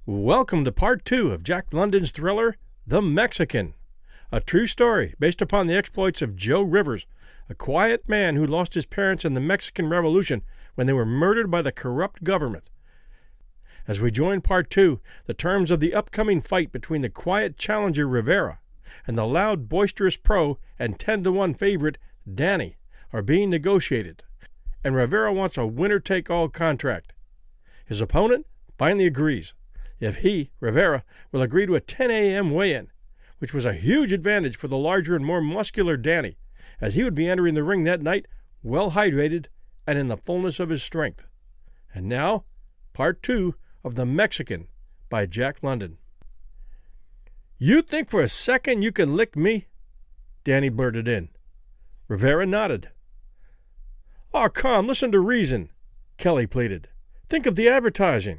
Welcome to part 2 of Jack London's thriller, The Mexican, a true story based upon the exploits of Joe Rivers, a quiet man who lost his parents in the Mexican Revolution when they were murdered by the corrupt government. As we join part 2, the terms of the upcoming fight between the quiet challenger Rivera and the loud, boisterous pro and 10-1 favorite Danny are being negotiated, and Rivera wants a winner-take-all contract. His opponent finally agrees, if he, Rivera, will agree to a 10 a.m. weigh-in, which was a huge advantage for the larger and more muscular Danny, as he would be entering the ring that night well hydrated and in the fullness of his strength. And now, part 2 of The Mexican by Jack London. "You think for a second you can lick me?" Danny blurted in. Rivera nodded. "Oh, come, listen to reason," Kelly pleaded. "Think of the advertising."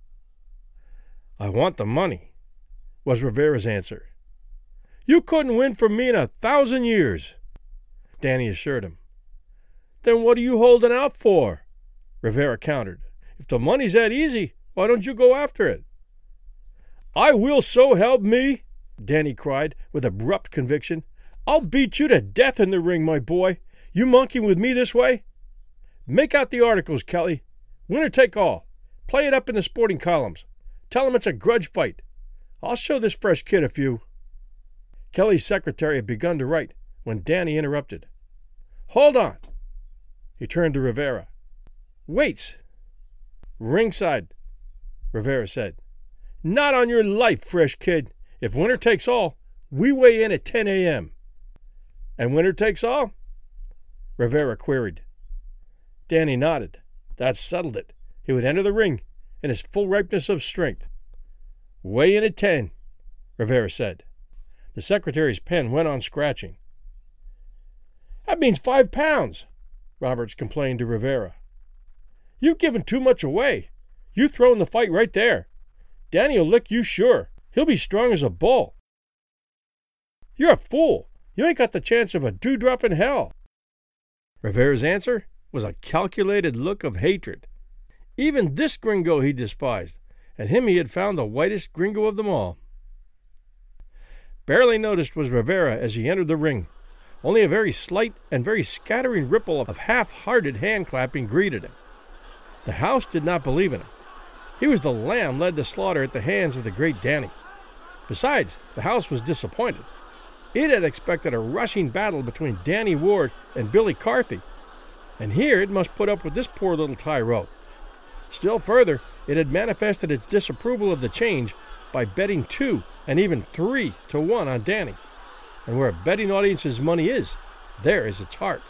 "I want the money," was Rivera's answer. "You couldn't win from me in 1,000 years," Danny assured him. "Then what are you holding out for?" Rivera countered. "If the money's that easy, why don't you go after it?" "I will, so help me," Danny cried with abrupt conviction. "I'll beat you to death in the ring, my boy. You monkeying with me this way? Make out the articles, Kelly. Winner take all. Play it up in the sporting columns. Tell him it's a grudge fight. I'll show this fresh kid a few." Kelly's secretary had begun to write when Danny interrupted. "Hold on." He turned to Rivera. "Weights." "Ringside," Rivera said. "Not on your life, fresh kid. If winner takes all, we weigh in at 10 a.m. "And winner takes all?" Rivera queried. Danny nodded. That settled it. He would enter the ring in his full ripeness of strength. "Weigh in at 10, Rivera said. The secretary's pen went on scratching. "That means 5 pounds, Roberts complained to Rivera. "You've given too much away. You thrown the fight right there. Danny'll lick you sure. He'll be strong as a bull." "You're a fool. You ain't got the chance of a dewdrop in hell." Rivera's answer was a calculated look of hatred. Even this gringo he despised, and him he had found the whitest gringo of them all. Barely noticed was Rivera as he entered the ring. Only a very slight and very scattering ripple of half-hearted hand-clapping greeted him. The house did not believe in him. He was the lamb led to slaughter at the hands of the great Danny. Besides, the house was disappointed. It had expected a rushing battle between Danny Ward and Billy Carthy, and here it must put up with this poor little tyro. Still further, it had manifested its disapproval of the change by betting 2 and even 3-1 on Danny. And where a betting audience's money is, there is its heart.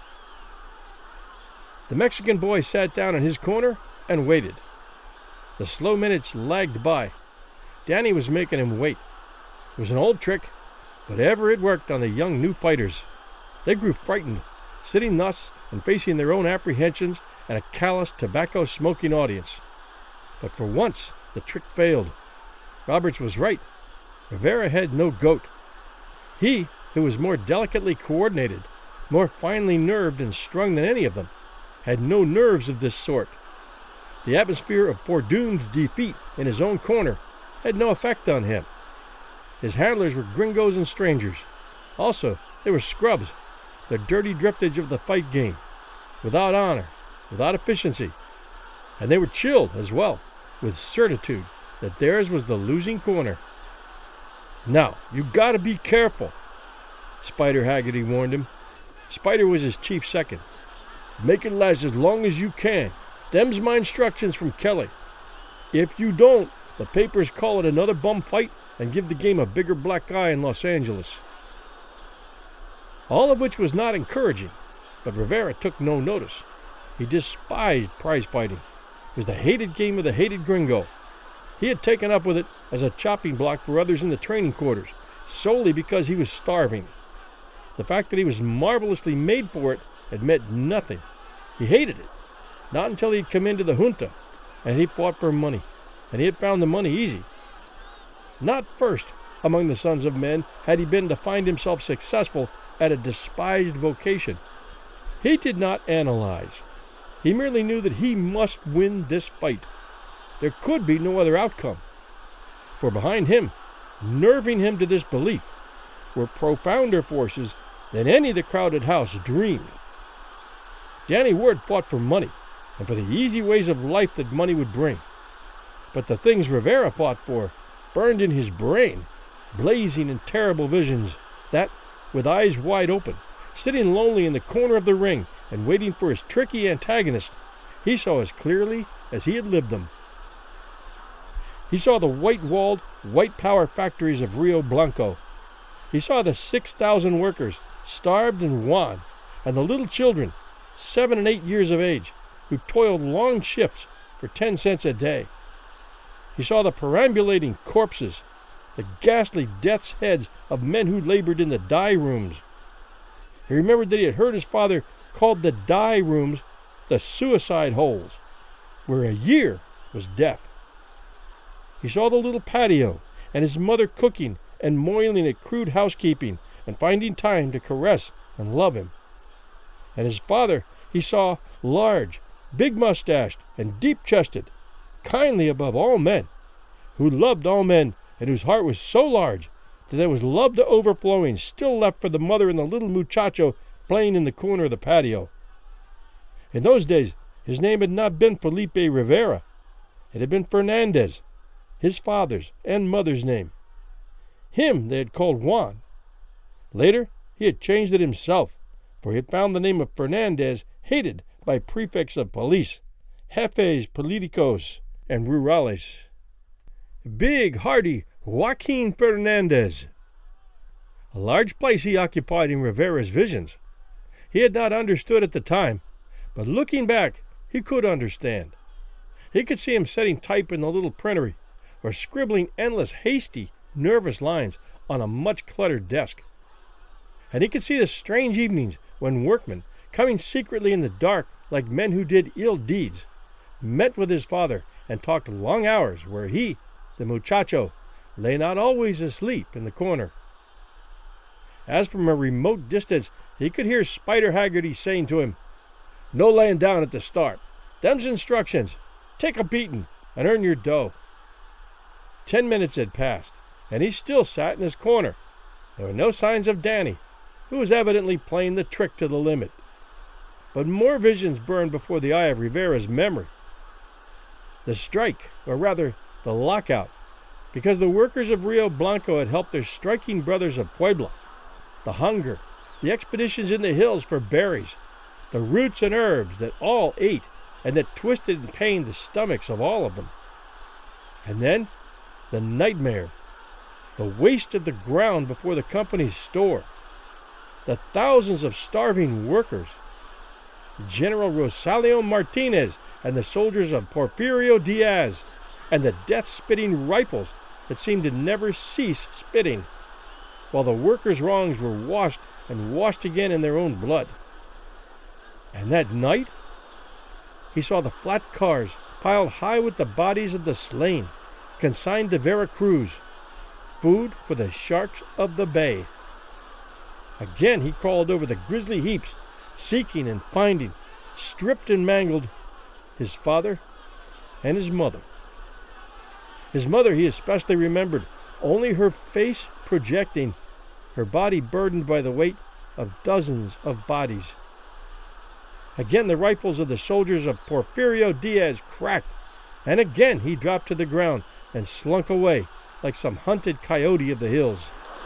The Mexican boy sat down in his corner and waited. The slow minutes lagged by. Danny was making him wait. It was an old trick, but ever it worked on the young new fighters. They grew frightened, sitting thus and facing their own apprehensions and a callous, tobacco-smoking audience. But for once, the trick failed. Roberts was right. Rivera had no goat. He, who was more delicately coordinated, more finely nerved and strung than any of them, had no nerves of this sort. The atmosphere of foredoomed defeat in his own corner had no effect on him. His handlers were gringos and strangers. Also, they were scrubs, the dirty driftage of the fight game, without honor, without efficiency. And they were chilled as well, with certitude that theirs was the losing corner. "Now, you gotta be careful," Spider Haggerty warned him. Spider was his chief second. "Make it last as long as you can. Them's my instructions from Kelly. If you don't, the papers call it another bum fight and give the game a bigger black eye in Los Angeles." All of which was not encouraging, but Rivera took no notice. He despised prize fighting. It was the hated game of the hated gringo. He had taken up with it as a chopping block for others in the training quarters, solely because he was starving. The fact that he was marvelously made for it had meant nothing. He hated it. Not until he had come into the junta, and he fought for money, and he had found the money easy. Not first among the sons of men had he been to find himself successful at a despised vocation. He did not analyze. He merely knew that he must win this fight. There could be no other outcome. for behind him, nerving him to this belief, were profounder forces than any the crowded house dreamed. Danny Ward fought for money and for the easy ways of life that money would bring. But the things Rivera fought for burned in his brain, blazing in terrible visions that, with eyes wide open, sitting lonely in the corner of the ring and waiting for his tricky antagonist, he saw as clearly as he had lived them. He saw the white-walled, white-power factories of Rio Blanco. He saw the 6,000 workers, starved and wan, and the little children, 7 and 8 years of age, who toiled long shifts for 10 cents a day. He saw the perambulating corpses, the ghastly death's heads of men who labored in the dye rooms. He remembered that he had heard his father call the dye rooms the suicide holes, where a year was death. He saw the little patio and his mother cooking and moiling at crude housekeeping and finding time to caress and love him. And his father he saw large, big-mustached, and deep-chested, kindly above all men, who loved all men and whose heart was so large that there was love to overflowing still left for the mother and the little muchacho playing in the corner of the patio. In those days, his name had not been Felipe Rivera. It had been Fernandez, his father's and mother's name. Him they had called Juan. Later, he had changed it himself, for he had found the name of Fernandez hated by prefects of police, jefes politicos, and rurales. Big, hardy Joaquin Fernandez. A large place he occupied in Rivera's visions. He had not understood at the time, but looking back, he could understand. He could see him setting type in the little printery, or scribbling endless, hasty, nervous lines on a much-cluttered desk. And he could see the strange evenings when workmen, coming secretly in the dark like men who did ill deeds, met with his father and talked long hours where he, the muchacho, lay not always asleep in the corner. As from a remote distance, he could hear Spider Haggerty saying to him, "No laying down at the start. Them's instructions. Take a beating and earn your dough." 10 minutes had passed, and he still sat in his corner. There were no signs of Danny, who was evidently playing the trick to the limit. But more visions burned before the eye of Rivera's memory. The strike, or rather the lockout, because the workers of Rio Blanco had helped their striking brothers of Puebla. The hunger, the expeditions in the hills for berries, the roots and herbs that all ate and that twisted and pained the stomachs of all of them. And then the nightmare, the waste of the ground before the company's store, the thousands of starving workers, General Rosalio Martinez and the soldiers of Porfirio Diaz, and the death-spitting rifles that seemed to never cease spitting, while the workers' wrongs were washed and washed again in their own blood. And that night, he saw the flat cars piled high with the bodies of the slain, consigned to Veracruz, food for the sharks of the bay. Again he crawled over the grisly heaps, seeking and finding, stripped and mangled, his father and his mother. His mother he especially remembered, only her face projecting, her body burdened by the weight of dozens of bodies. Again the rifles of the soldiers of Porfirio Diaz cracked, and again he dropped to the ground and slunk away like some hunted coyote of the hills.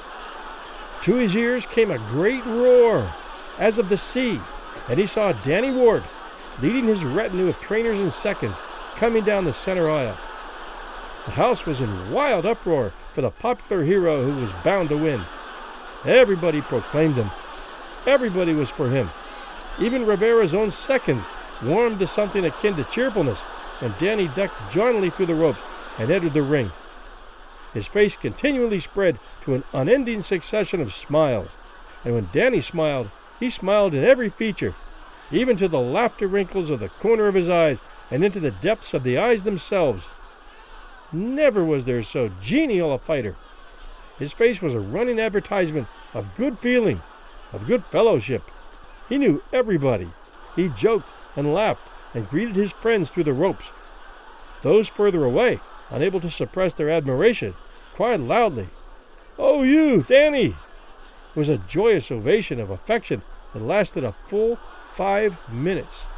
To his ears came a great roar, as of the sea, and he saw Danny Ward, leading his retinue of trainers and seconds, coming down the center aisle. The house was in wild uproar for the popular hero who was bound to win. Everybody proclaimed him. Everybody was for him. Even Rivera's own seconds warmed to something akin to cheerfulness when Danny ducked jauntily through the ropes and entered the ring. His face continually spread to an unending succession of smiles, and when Danny smiled, he smiled in every feature, even to the laughter wrinkles of the corner of his eyes and into the depths of the eyes themselves. Never was there so genial a fighter. His face was a running advertisement of good feeling, of good fellowship. He knew everybody. He joked and laughed and greeted his friends through the ropes. Those further away, unable to suppress their admiration, cried loudly, "Oh, you, Danny!" It was a joyous ovation of affection that lasted a full 5 minutes.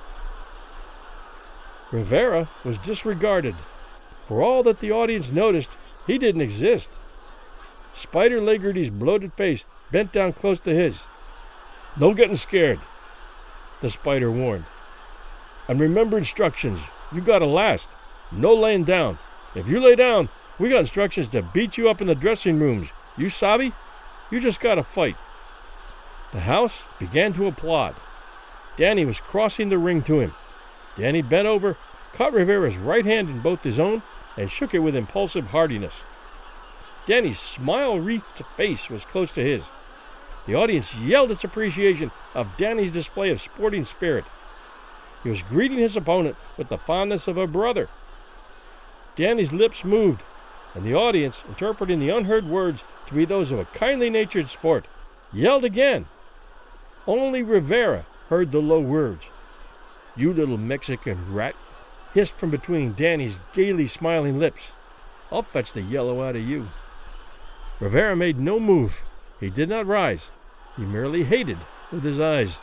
Rivera was disregarded. For all that the audience noticed, he didn't exist. Spider Legridy's bloated face bent down close to his. "No getting scared," the Spider warned. "And remember instructions. You gotta last. No laying down. If you lay down, we got instructions to beat you up in the dressing rooms. You sabi? You just gotta fight." The house began to applaud. Danny was crossing the ring to him. Danny bent over, caught Rivera's right hand in both his own, and shook it with impulsive heartiness. Danny's smile-wreathed face was close to his. The audience yelled its appreciation of Danny's display of sporting spirit. He was greeting his opponent with the fondness of a brother. Danny's lips moved, and the audience, interpreting the unheard words to be those of a kindly-natured sport, yelled again. Only Rivera heard the low words. "You little Mexican rat," hissed from between Danny's gaily smiling lips. "I'll fetch the yellow out of you." Rivera made no move. He did not rise. He merely hated with his eyes.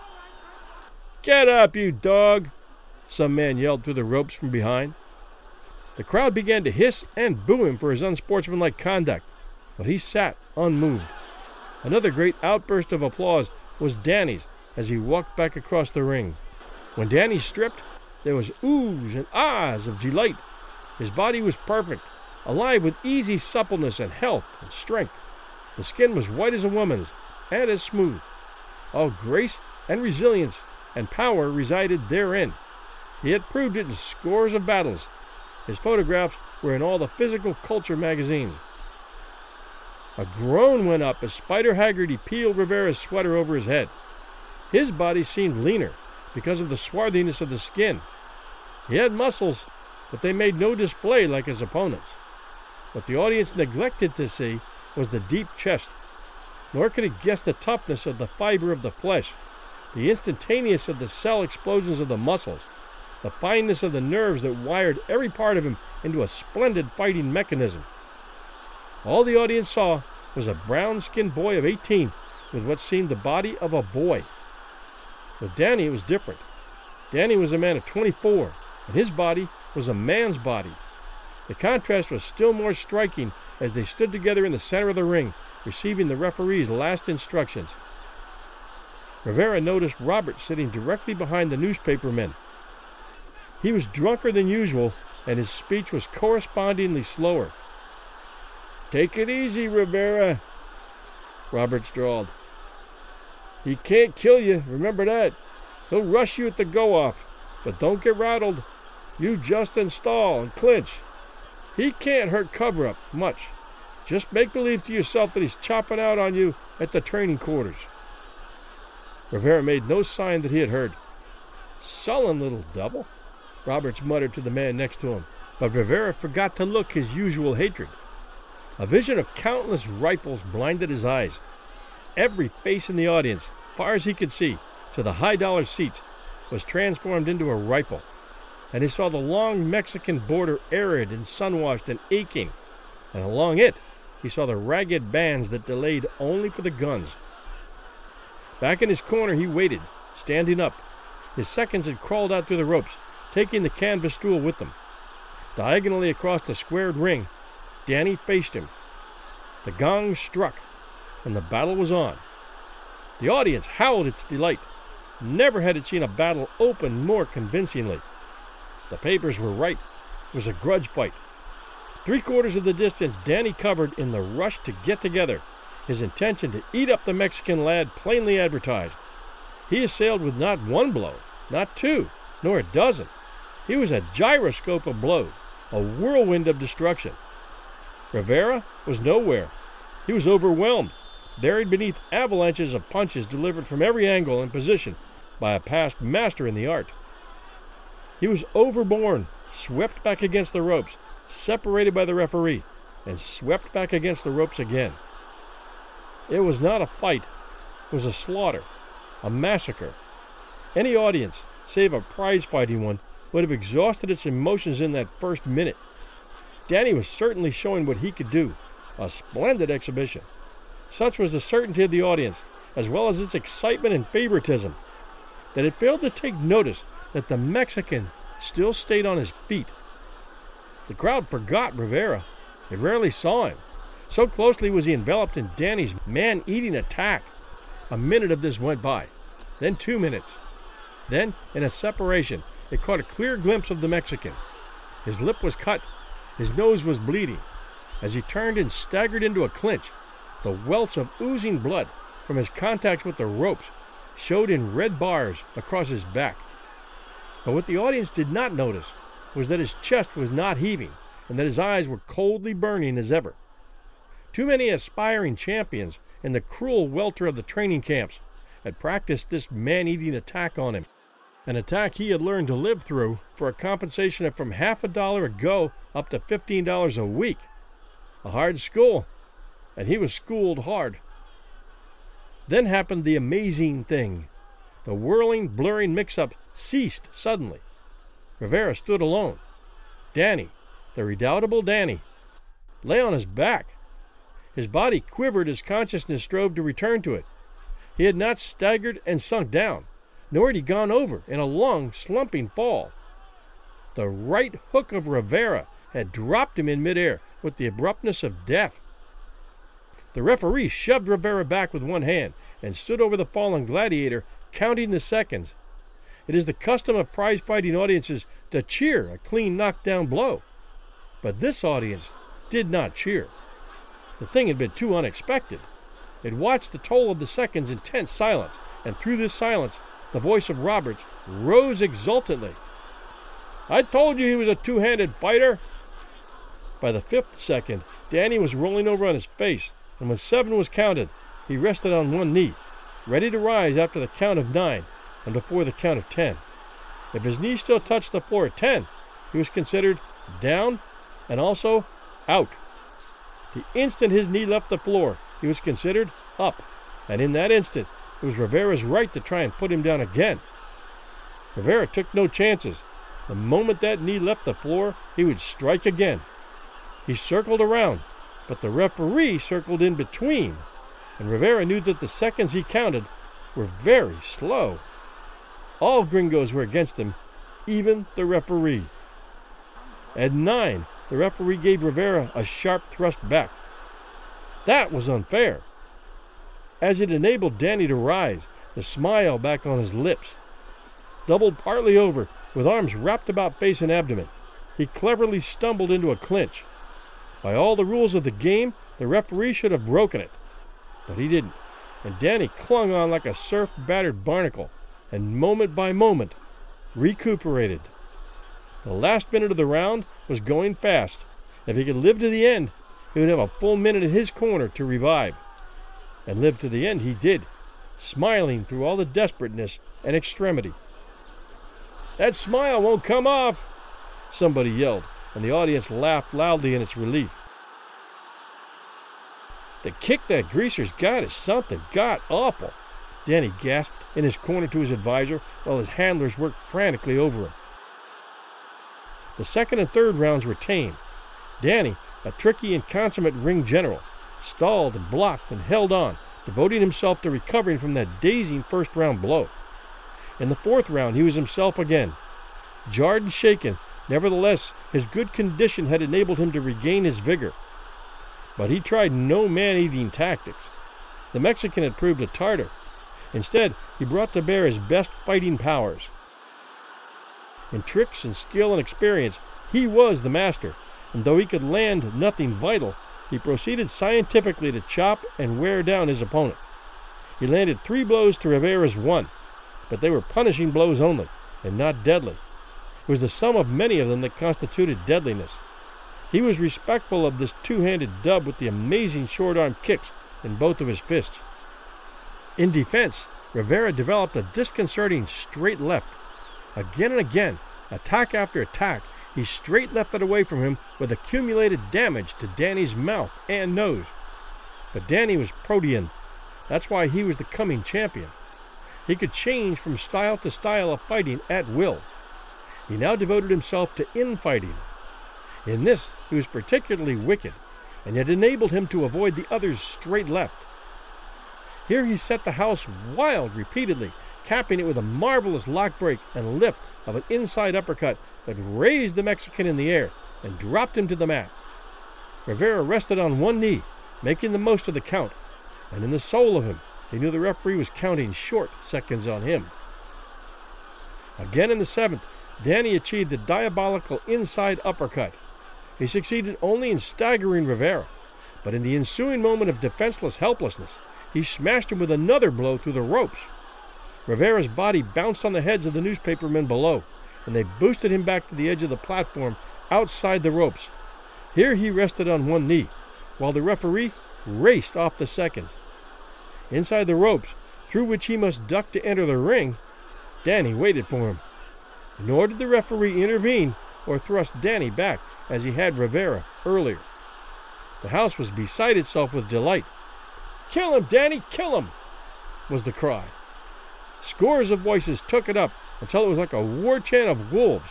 "Get up, you dog!" some man yelled through the ropes from behind. The crowd began to hiss and boo him for his unsportsmanlike conduct, but he sat unmoved. Another great outburst of applause was Danny's as he walked back across the ring. When Danny stripped, there was oohs and ahs of delight. His body was perfect, alive with easy suppleness and health and strength. The skin was white as a woman's, and as smooth. All grace and resilience and power resided therein. He had proved it in scores of battles. His photographs were in all the physical culture magazines. A groan went up as Spider Haggerty peeled Rivera's sweater over his head. His body seemed leaner because of the swarthiness of the skin. He had muscles, but they made no display like his opponent's. What the audience neglected to see was the deep chest, nor could it guess the toughness of the fiber of the flesh, the instantaneous of the cell explosions of the muscles, the fineness of the nerves that wired every part of him into a splendid fighting mechanism. All the audience saw was a brown-skinned boy of 18 with what seemed the body of a boy. With Danny, it was different. Danny was a man of 24, and his body was a man's body. The contrast was still more striking as they stood together in the center of the ring, receiving the referee's last instructions. Rivera noticed Robert sitting directly behind the newspaper men. He was drunker than usual, and his speech was correspondingly slower. "Take it easy, Rivera," Roberts drawled. "He can't kill you, remember that. He'll rush you at the go-off, but don't get rattled. You just install and clinch. He can't hurt cover-up much. Just make believe to yourself that he's chopping out on you at the training quarters." Rivera made no sign that he had heard. "Sullen little devil," Roberts muttered to the man next to him, but Rivera forgot to look his usual hatred. A vision of countless rifles blinded his eyes. Every face in the audience, far as he could see, to the high-dollar seats, was transformed into a rifle, and he saw the long Mexican border arid and sun-washed and aching, and along it he saw the ragged bands that delayed only for the guns. Back in his corner he waited, standing up. His seconds had crawled out through the ropes, taking the canvas stool with them. Diagonally across the squared ring, Danny faced him. The gong struck, and the battle was on. The audience howled its delight. Never had it seen a battle open more convincingly. The papers were right. It was a grudge fight. 3/4 of the distance Danny covered in the rush to get together, his intention to eat up the Mexican lad plainly advertised. He assailed with not one blow, not two, nor a dozen. He was a gyroscope of blows, a whirlwind of destruction. Rivera was nowhere. He was overwhelmed, buried beneath avalanches of punches delivered from every angle and position by a past master in the art. He was overborne, swept back against the ropes, separated by the referee, and swept back against the ropes again. It was not a fight. It was a slaughter, a massacre. Any audience, save a prize-fighting one, would have exhausted its emotions in that first minute. Danny was certainly showing what he could do. A splendid exhibition. Such was the certainty of the audience, as well as its excitement and favoritism, that it failed to take notice that the Mexican still stayed on his feet. The crowd forgot Rivera. They rarely saw him. So closely was he enveloped in Danny's man-eating attack. A minute of this went by, then 2 minutes. Then, in a separation, it caught a clear glimpse of the Mexican. His lip was cut. His nose was bleeding. As he turned and staggered into a clinch, the welts of oozing blood from his contact with the ropes showed in red bars across his back. But what the audience did not notice was that his chest was not heaving and that his eyes were coldly burning as ever. Too many aspiring champions in the cruel welter of the training camps had practiced this man-eating attack on him, an attack he had learned to live through for a compensation of from $50 a go up to $15 a week. A hard school, and he was schooled hard. Then happened the amazing thing. The whirling, blurring mix-up ceased suddenly. Rivera stood alone. Danny, the redoubtable Danny, lay on his back. His body quivered as consciousness strove to return to it. He had not staggered and sunk down, nor had he gone over in a long, slumping fall. The right hook of Rivera had dropped him in midair with the abruptness of death. The referee shoved Rivera back with one hand and stood over the fallen gladiator, counting the seconds. It is the custom of prize-fighting audiences to cheer a clean knockdown blow. But this audience did not cheer. The thing had been too unexpected. It watched the toll of the seconds in tense silence, and through this silence, the voice of Roberts rose exultantly. "I told you he was a two-handed fighter!" By the 5th second, Danny was rolling over on his face, and when 7 was counted, he rested on one knee, ready to rise after the count of 9 and before the count of 10. If his knee still touched the floor at 10, he was considered down and also out. The instant his knee left the floor, he was considered up, and in that instant, it was Rivera's right to try and put him down again. Rivera took no chances. The moment that knee left the floor, he would strike again. He circled around, but the referee circled in between, and Rivera knew that the seconds he counted were very slow. All gringos were against him, even the referee. At 9, the referee gave Rivera a sharp thrust back. That was unfair, as it enabled Danny to rise, the smile back on his lips. Doubled partly over, with arms wrapped about face and abdomen, he cleverly stumbled into a clinch. By all the rules of the game, the referee should have broken it. But he didn't, and Danny clung on like a surf-battered barnacle, and moment by moment recuperated. The last minute of the round was going fast. If he could live to the end, he would have a full minute in his corner to revive. And live to the end he did, smiling through all the desperateness and extremity. "That smile won't come off," somebody yelled, and the audience laughed loudly in its relief. "The kick that Greaser's got is something god-awful," Danny gasped in his corner to his advisor while his handlers worked frantically over him. The 2nd and 3rd rounds were tame. Danny, a tricky and consummate ring general, stalled and blocked and held on, devoting himself to recovering from that dazing first-round blow. In the 4th round, he was himself again. Jarred and shaken, nevertheless, his good condition had enabled him to regain his vigor. But he tried no man-eating tactics. The Mexican had proved a Tartar. Instead, he brought to bear his best fighting powers. In tricks and skill and experience, he was the master, and though he could land nothing vital, he proceeded scientifically to chop and wear down his opponent. He landed 3 blows to Rivera's 1, but they were punishing blows only, and not deadly. It was the sum of many of them that constituted deadliness. He was respectful of this two-handed dub with the amazing short-arm kicks in both of his fists. In defense, Rivera developed a disconcerting straight left. Again and again, attack after attack, he straight-lefted away from him with accumulated damage to Danny's mouth and nose. But Danny was protean. That's why he was the coming champion. He could change from style to style of fighting at will. He now devoted himself to infighting. In this, he was particularly wicked, and it enabled him to avoid the other's straight left. Here he set the house wild repeatedly, capping it with a marvelous lock break and lift of an inside uppercut that raised the Mexican in the air and dropped him to the mat. Rivera rested on one knee, making the most of the count, and in the soul of him, he knew the referee was counting short seconds on him. Again in the seventh, Danny achieved a diabolical inside uppercut. He succeeded only in staggering Rivera, but in the ensuing moment of defenseless helplessness, he smashed him with another blow through the ropes. Rivera's body bounced on the heads of the newspapermen below, and they boosted him back to the edge of the platform outside the ropes. Here he rested on one knee, while the referee raced off the seconds. Inside the ropes, through which he must duck to enter the ring, Danny waited for him. Nor did the referee intervene or thrust Danny back as he had Rivera earlier. The house was beside itself with delight. "Kill him, Danny, kill him!" was the cry. Scores of voices took it up until it was like a war chant of wolves.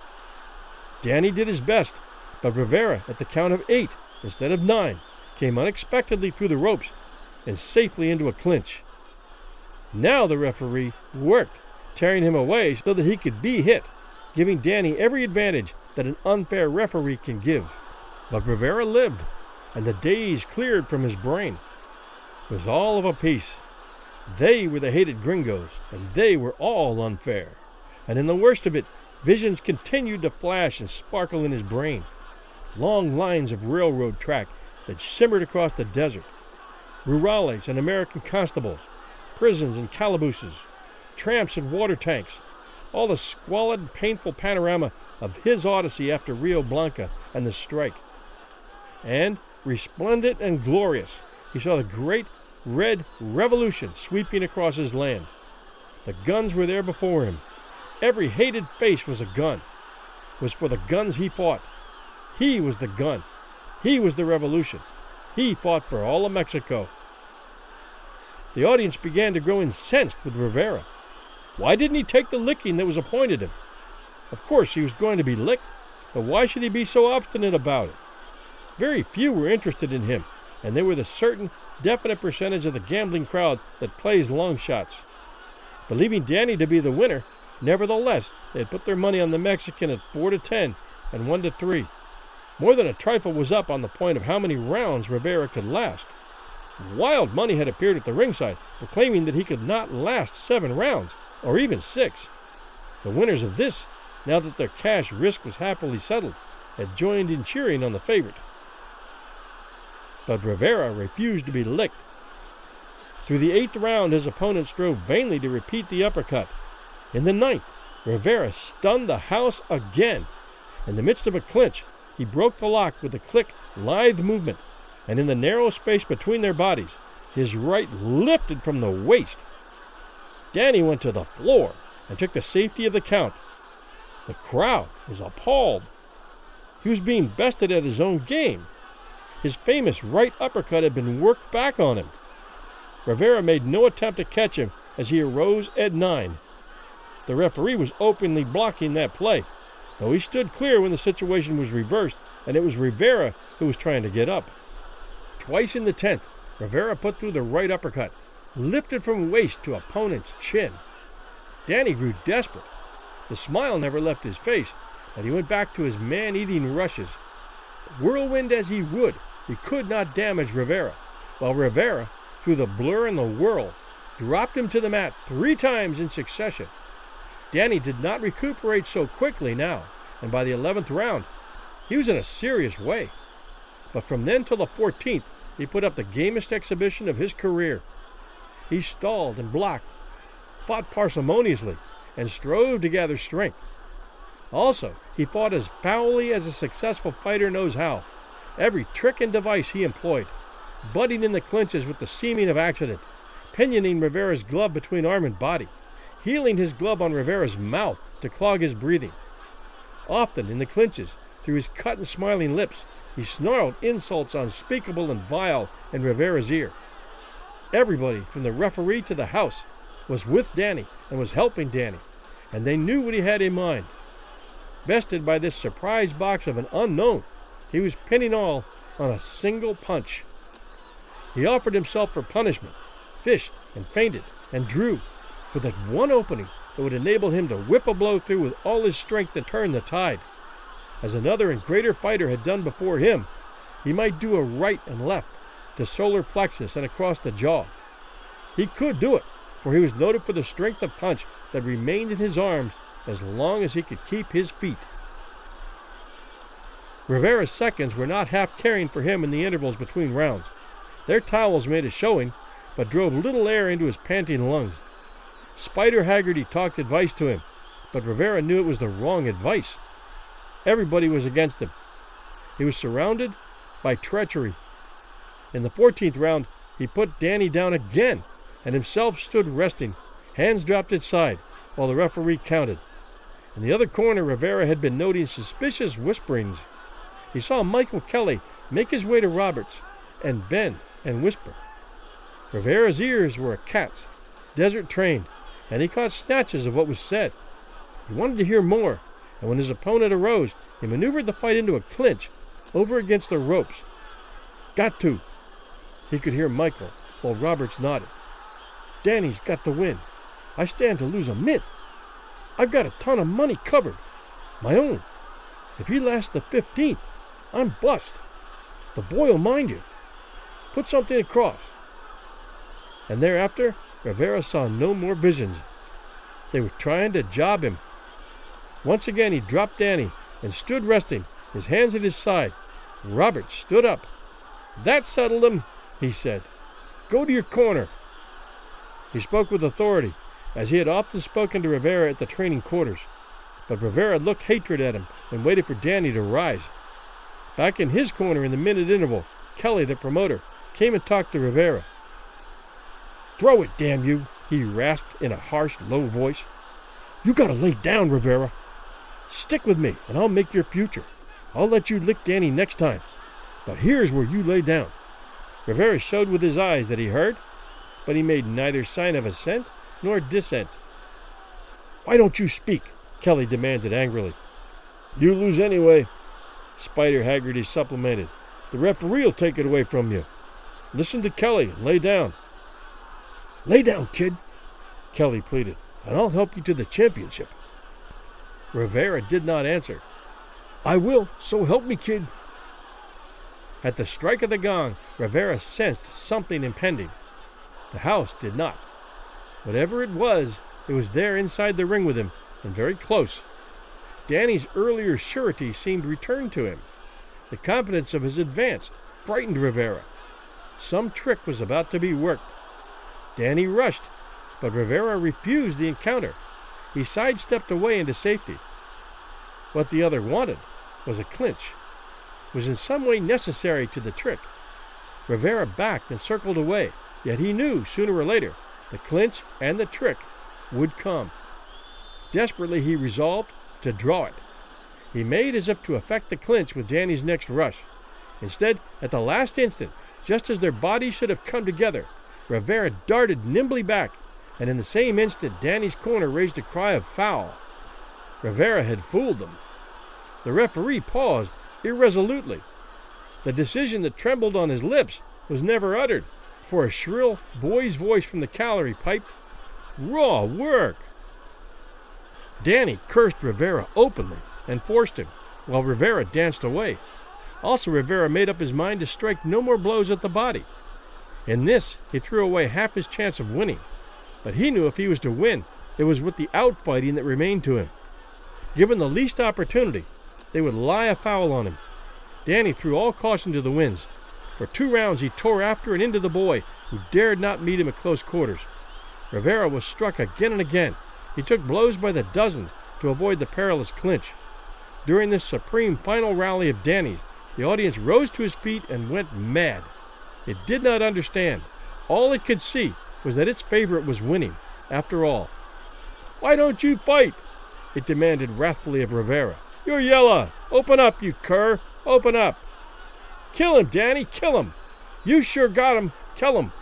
Danny did his best, but Rivera, at the count of 8 instead of 9, came unexpectedly through the ropes and safely into a clinch. Now the referee worked, tearing him away so that he could be hit, giving Danny every advantage that an unfair referee can give. But Rivera lived, and the daze cleared from his brain. It was all of a piece. They were the hated gringos, and they were all unfair. And in the worst of it, visions continued to flash and sparkle in his brain. Long lines of railroad track that shimmered across the desert. Rurales and American constables, prisons and calabooses, tramps and water tanks, all the squalid and painful panorama of his odyssey after Rio Blanco and the strike. And, resplendent and glorious, he saw the great red revolution sweeping across his land. The guns were there before him. Every hated face was a gun. It was for the guns he fought. He was the gun. He was the revolution. He fought for all of Mexico. The audience began to grow incensed with Rivera. Why didn't he take the licking that was appointed him? Of course he was going to be licked, but why should he be so obstinate about it? Very few were interested in him, and they were the certain, definite percentage of the gambling crowd that plays long shots. Believing Danny to be the winner, nevertheless, they had put their money on the Mexican at 4-10 and 1-3. More than a trifle was up on the point of how many rounds Rivera could last. Wild money had appeared at the ringside, proclaiming that he could not last 7 rounds, or even 6. The winners of this, now that their cash risk was happily settled, had joined in cheering on the favorite. But Rivera refused to be licked. Through the 8th round, his opponent strove vainly to repeat the uppercut. In the 9th, Rivera stunned the house again. In the midst of a clinch, he broke the lock with a quick, lithe movement, and in the narrow space between their bodies, his right lifted from the waist. Danny went to the floor and took the safety of the count. The crowd was appalled. He was being bested at his own game. His famous right uppercut had been worked back on him. Rivera made no attempt to catch him as he arose at 9. The referee was openly blocking that play, though he stood clear when the situation was reversed, and it was Rivera who was trying to get up. Twice in the 10th, Rivera put through the right uppercut, lifted from waist to opponent's chin. Danny grew desperate. The smile never left his face, but he went back to his man-eating rushes. Whirlwind as he would, he could not damage Rivera, while Rivera, through the blur and the whirl, dropped him to the mat 3 times in succession. Danny did not recuperate so quickly now, and by the 11th round, he was in a serious way. But from then till the 14th, he put up the gamest exhibition of his career. He stalled and blocked, fought parsimoniously, and strove to gather strength. Also, he fought as foully as a successful fighter knows how. Every trick and device he employed, butting in the clinches with the seeming of accident, pinioning Rivera's glove between arm and body, heeling his glove on Rivera's mouth to clog his breathing. Often in the clinches, through his cut and smiling lips, he snarled insults unspeakable and vile in Rivera's ear. Everybody, from the referee to the house, was with Danny and was helping Danny, and they knew what he had in mind. Bested by this surprise box of an unknown, he was pinning all on a single punch. He offered himself for punishment, fished and feinted and drew for that one opening that would enable him to whip a blow through with all his strength and turn the tide. As another and greater fighter had done before him, he might do a right and left to solar plexus and across the jaw. He could do it, for he was noted for the strength of punch that remained in his arms as long as he could keep his feet. Rivera's seconds were not half caring for him in the intervals between rounds. Their towels made a showing, but drove little air into his panting lungs. Spider Haggerty talked advice to him, but Rivera knew it was the wrong advice. Everybody was against him. He was surrounded by treachery. In the 14th round, he put Danny down again, and himself stood resting, hands dropped at side, while the referee counted. In the other corner, Rivera had been noting suspicious whisperings. He saw Michael Kelly make his way to Roberts and bend and whisper. Rivera's ears were a cat's, desert-trained, and he caught snatches of what was said. He wanted to hear more, and when his opponent arose, he maneuvered the fight into a clinch over against the ropes. "Got to," he could hear Michael, while Roberts nodded. "Danny's got to win. I stand to lose a mint. I've got a ton of money covered. My own. If he lasts the 15th, I'm bust. The boy'll mind you. Put something across." And thereafter, Rivera saw no more visions. They were trying to job him. Once again he dropped Danny and stood resting, his hands at his side. Roberts stood up. "That settled him," he said. "Go to your corner." He spoke with authority, as he had often spoken to Rivera at the training quarters. But Rivera looked hatred at him and waited for Danny to rise. Back in his corner in the minute interval, Kelly, the promoter, came and talked to Rivera. "Throw it, damn you," he rasped in a harsh, low voice. "You gotta lay down, Rivera. Stick with me, and I'll make your future. I'll let you lick Danny next time. But here's where you lay down." Rivera showed with his eyes that he heard, but he made neither sign of assent nor dissent. "Why don't you speak?" Kelly demanded angrily. "You lose anyway," Spider Haggerty supplemented. "The referee'll take it away from you. Listen to Kelly and lay down." "Lay down, kid," Kelly pleaded, "and I'll help you to the championship." Rivera did not answer. "I will, so help me, kid." At the strike of the gong, Rivera sensed something impending. The house did not. Whatever it was there inside the ring with him, and very close. Danny's earlier surety seemed returned to him. The confidence of his advance frightened Rivera. Some trick was about to be worked. Danny rushed, but Rivera refused the encounter. He sidestepped away into safety. What the other wanted was a clinch. It was in some way necessary to the trick. Rivera backed and circled away, yet he knew sooner or later the clinch and the trick would come. Desperately he resolved to draw it. He made as if to effect the clinch with Danny's next rush. Instead, at the last instant, just as their bodies should have come together, Rivera darted nimbly back, and in the same instant Danny's corner raised a cry of foul. Rivera had fooled them. The referee paused irresolutely. The decision that trembled on his lips was never uttered, for a shrill boy's voice from the gallery piped, "Raw work!" Danny cursed Rivera openly and forced him, while Rivera danced away. Also, Rivera made up his mind to strike no more blows at the body. In this, he threw away half his chance of winning. But he knew if he was to win, it was with the outfighting that remained to him. Given the least opportunity, they would lie a foul on him. Danny threw all caution to the winds. For 2 rounds he tore after and into the boy, who dared not meet him at close quarters. Rivera was struck again and again. He took blows by the dozens to avoid the perilous clinch. During this supreme final rally of Danny's, the audience rose to his feet and went mad. It did not understand. All it could see was that its favorite was winning, after all. "Why don't you fight?" it demanded wrathfully of Rivera. "You're yellow. Open up, you cur. Open up. Kill him, Danny, kill him. You sure got him. Kill him."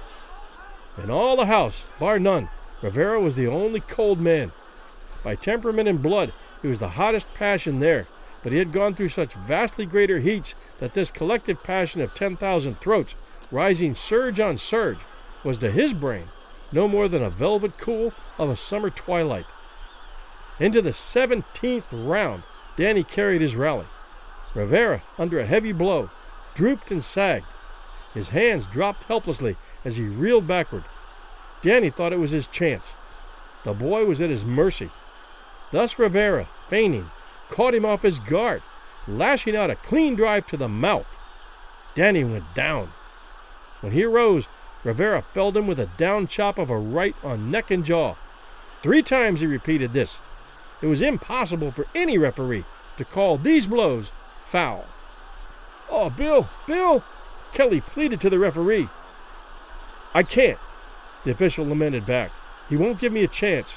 In all the house, bar none, Rivera was the only cold man. By temperament and blood, He was the hottest passion there, but he had gone through such vastly greater heats that this collective passion of 10,000 throats, rising surge on surge, was to his brain no more than a velvet cool of a summer twilight. Into the 17th round, Danny carried his rally. Rivera, under a heavy blow, drooped and sagged. His hands dropped helplessly as he reeled backward. Danny thought it was his chance. The boy was at his mercy. Thus Rivera, feigning, caught him off his guard, lashing out a clean drive to the mouth. Danny went down. When he arose, Rivera felled him with a down chop of a right on neck and jaw. 3 times he repeated this. It was impossible for any referee to call these blows foul. "Oh, Bill!" Kelly pleaded to the referee. "I can't," the official lamented back. "He won't give me a chance."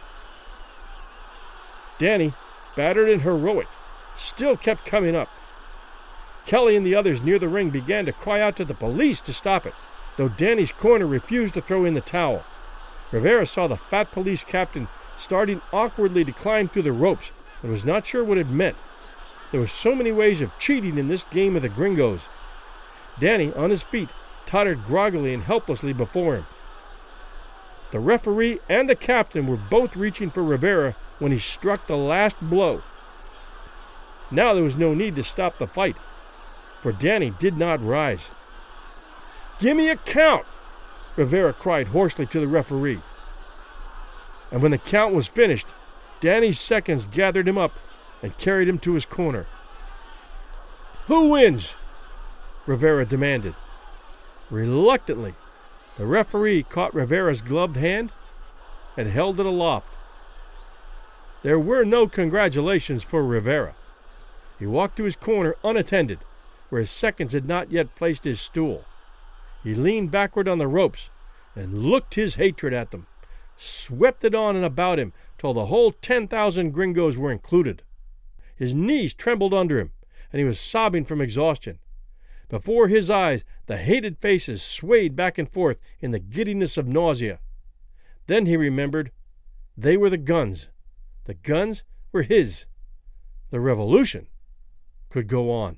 Danny, battered and heroic, still kept coming up. Kelly and the others near the ring began to cry out to the police to stop it, though Danny's corner refused to throw in the towel. Rivera saw the fat police captain starting awkwardly to climb through the ropes and was not sure what it meant. There were so many ways of cheating in this game of the gringos. Danny, on his feet, tottered groggily and helplessly before him. The referee and the captain were both reaching for Rivera when he struck the last blow. Now there was no need to stop the fight, for Danny did not rise. "Give me a count!" Rivera cried hoarsely to the referee. And when the count was finished, Danny's seconds gathered him up and carried him to his corner. "Who wins?" Rivera demanded. Reluctantly, the referee caught Rivera's gloved hand and held it aloft. There were no congratulations for Rivera. He walked to his corner unattended, where his seconds had not yet placed his stool. He leaned backward on the ropes and looked his hatred at them, swept it on and about him till the whole 10,000 gringos were included. His knees trembled under him, and he was sobbing from exhaustion. Before his eyes, the hated faces swayed back and forth in the giddiness of nausea. Then he remembered they were the guns. The guns were his. The revolution could go on.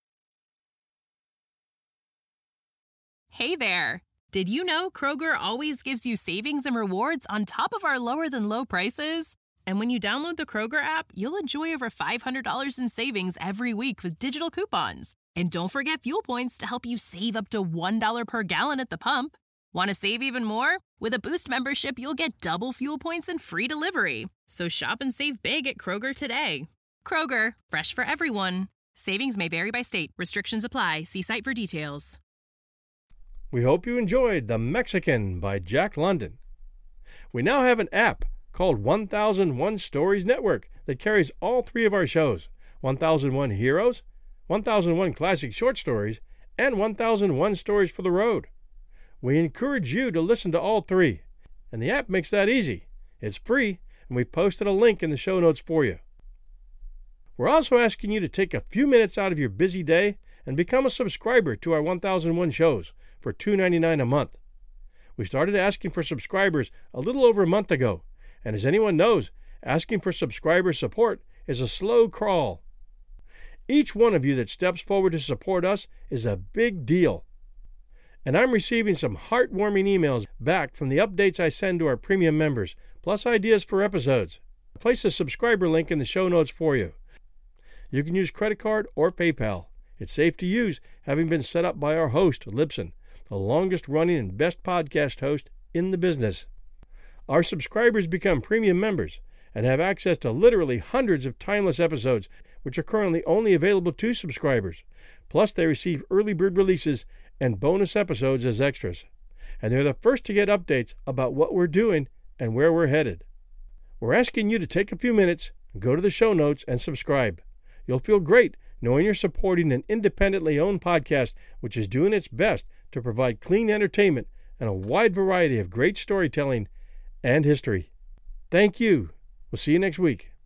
Hey there! Did you know Kroger always gives you savings and rewards on top of our lower-than-low prices? And when you download the Kroger app, you'll enjoy over $500 in savings every week with digital coupons. And don't forget fuel points to help you save up to $1 per gallon at the pump. Want to save even more? With a Boost membership, you'll get double fuel points and free delivery. So shop and save big at Kroger today. Kroger, fresh for everyone. Savings may vary by state. Restrictions apply. See site for details. We hope you enjoyed The Mexican by Jack London. We now have an app called 1001 Stories Network that carries all 3 of our shows, 1001 Heroes, 1001 Classic Short Stories, and 1001 Stories for the Road. We encourage you to listen to all 3, and the app makes that easy. It's free, and we've posted a link in the show notes for you. We're also asking you to take a few minutes out of your busy day and become a subscriber to our 1001 shows for $2.99 a month. We started asking for subscribers a little over a month ago, and as anyone knows, asking for subscriber support is a slow crawl. Each one of you that steps forward to support us is a big deal. And I'm receiving some heartwarming emails back from the updates I send to our premium members, plus ideas for episodes. I place a subscriber link in the show notes for you. You can use credit card or PayPal. It's safe to use, having been set up by our host, Libsyn, the longest-running and best podcast host in the business. Our subscribers become premium members and have access to literally hundreds of timeless episodes, which are currently only available to subscribers. Plus, they receive early bird releases and bonus episodes as extras. And they're the first to get updates about what we're doing and where we're headed. We're asking you to take a few minutes, go to the show notes, and subscribe. You'll feel great knowing you're supporting an independently owned podcast which is doing its best to provide clean entertainment and a wide variety of great storytelling and history. Thank you. We'll see you next week.